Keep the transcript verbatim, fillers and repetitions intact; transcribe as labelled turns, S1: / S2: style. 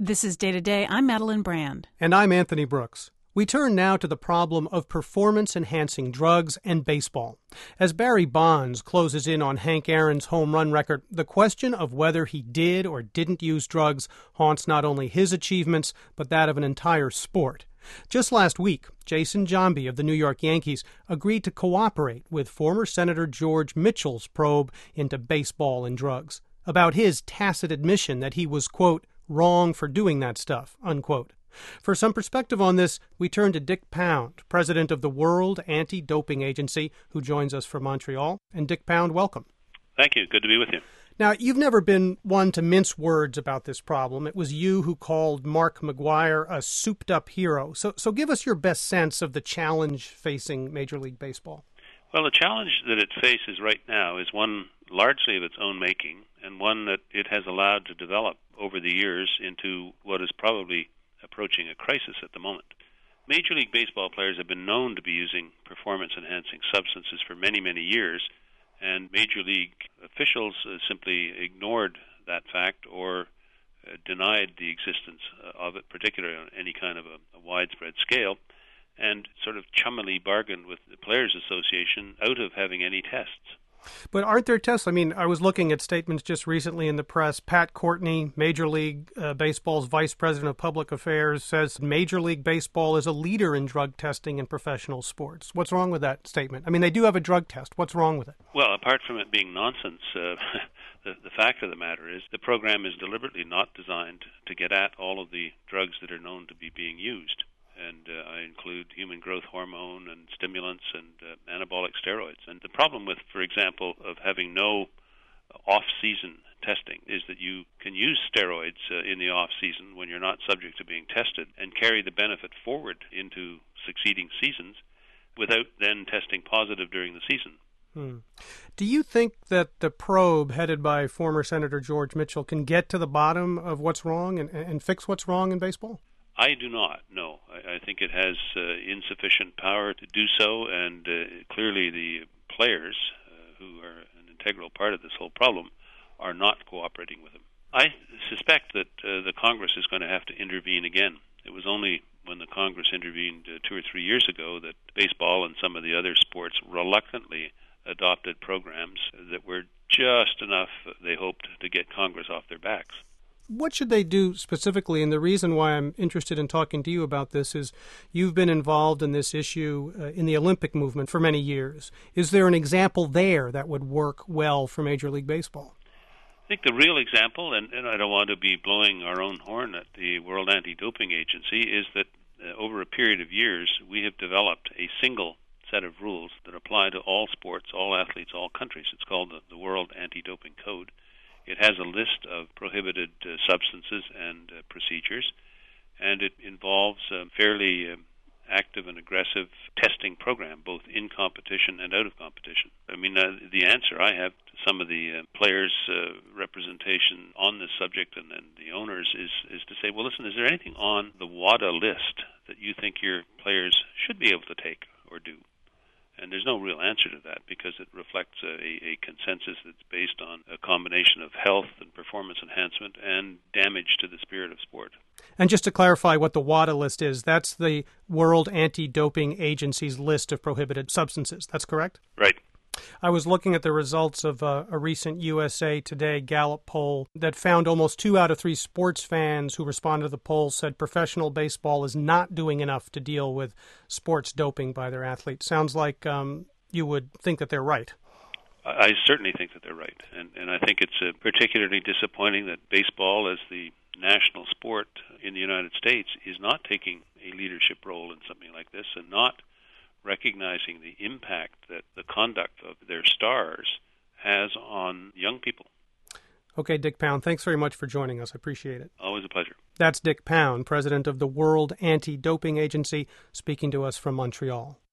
S1: This is Day to Day. I'm Madeline Brand.
S2: And I'm Anthony Brooks. We turn now to the problem of performance-enhancing drugs and baseball. As Barry Bonds closes in on Hank Aaron's home run record, the question of whether he did or didn't use drugs haunts not only his achievements, but that of an entire sport. Just last week, Jason Giambi of the New York Yankees agreed to cooperate with former Senator George Mitchell's probe into baseball and drugs, about his tacit admission that he was, quote, wrong for doing that stuff, unquote. For some perspective on this, we turn to Dick Pound, president of the World Anti-Doping Agency, who joins us from Montreal. And Dick Pound, welcome.
S3: Thank you. Good to be with you.
S2: Now, you've never been one to mince words about this problem. It was you who called Mark McGwire a souped-up hero. So, so give us your best sense of the challenge facing Major League Baseball.
S3: Well, the challenge that it faces right now is one largely of its own making, and one that it has allowed to develop over the years into what is probably approaching a crisis at the moment. Major League Baseball players have been known to be using performance-enhancing substances for many, many years, and Major League officials uh, simply ignored that fact or uh, denied the existence uh, of it, particularly on any kind of a, a widespread scale, and sort of chummily bargained with the Players Association out of having any tests.
S2: But aren't there tests? I mean, I was looking at statements just recently in the press. Pat Courtney, Major League uh, Baseball's Vice President of Public Affairs, says Major League Baseball is a leader in drug testing in professional sports. What's wrong with that statement? I mean, they do have a drug test. What's wrong with it?
S3: Well, apart from it being nonsense, uh, the, the fact of the matter is the program is deliberately not designed to get at all of the drugs that are known to be being used. And uh, I include human growth hormone and stimulants and uh, anabolic steroids. And the problem with, for example, of having no off-season testing is that you can use steroids uh, in the off-season when you're not subject to being tested and carry the benefit forward into succeeding seasons without then testing positive during the season.
S2: Hmm. Do you think that the probe headed by former Senator George Mitchell can get to the bottom of what's wrong and, and fix what's wrong in baseball?
S3: I do not, no. I, I think it has uh, insufficient power to do so, and uh, clearly the players, uh, who are an integral part of this whole problem, are not cooperating with him. I suspect that uh, the Congress is going to have to intervene again. It was only when the Congress intervened uh, two or three years ago that baseball and some of the other sports reluctantly adopted programs that were just enough, they hoped, to get Congress off their backs.
S2: What should they do specifically? And the reason why I'm interested in talking to you about this is you've been involved in this issue uh, in the Olympic movement for many years. Is there an example there that would work well for Major League Baseball?
S3: I think the real example, and, and I don't want to be blowing our own horn at the World Anti-Doping Agency, is that uh, over a period of years we have developed a single set of rules that apply to all sports, all athletes, all countries. It's called the, the World Anti-Doping Code. It has a list of prohibited uh, substances and uh, procedures, and it involves a fairly uh, active and aggressive testing program, both in competition and out of competition. I mean, uh, the answer I have to some of the uh, players' uh, representation on this subject and, and the owners is, is to say, well, listen, is there anything on the WADA list that you think your players should be able to take or do? And there's no real answer to that because it reflects a, a consensus that's based on a combination of health and performance enhancement and damage to the spirit of sport.
S2: And just to clarify what the WADA list is, that's the World Anti-Doping Agency's list of prohibited substances. That's correct?
S3: Right.
S2: I was looking at the results of a, a recent U S A Today Gallup poll that found almost two out of three sports fans who responded to the poll said professional baseball is not doing enough to deal with sports doping by their athletes. Sounds like um, you would think that they're right.
S3: I certainly think that they're right. And, and I think it's uh, particularly disappointing that baseball, as the national sport in the United States, is not taking a leadership role in something like this and not recognizing the impact that the conduct of their stars has on young people.
S2: Okay, Dick Pound, thanks very much for joining us. I appreciate it.
S3: Always a pleasure.
S2: That's Dick Pound, president of the World Anti-Doping Agency, speaking to us from Montreal.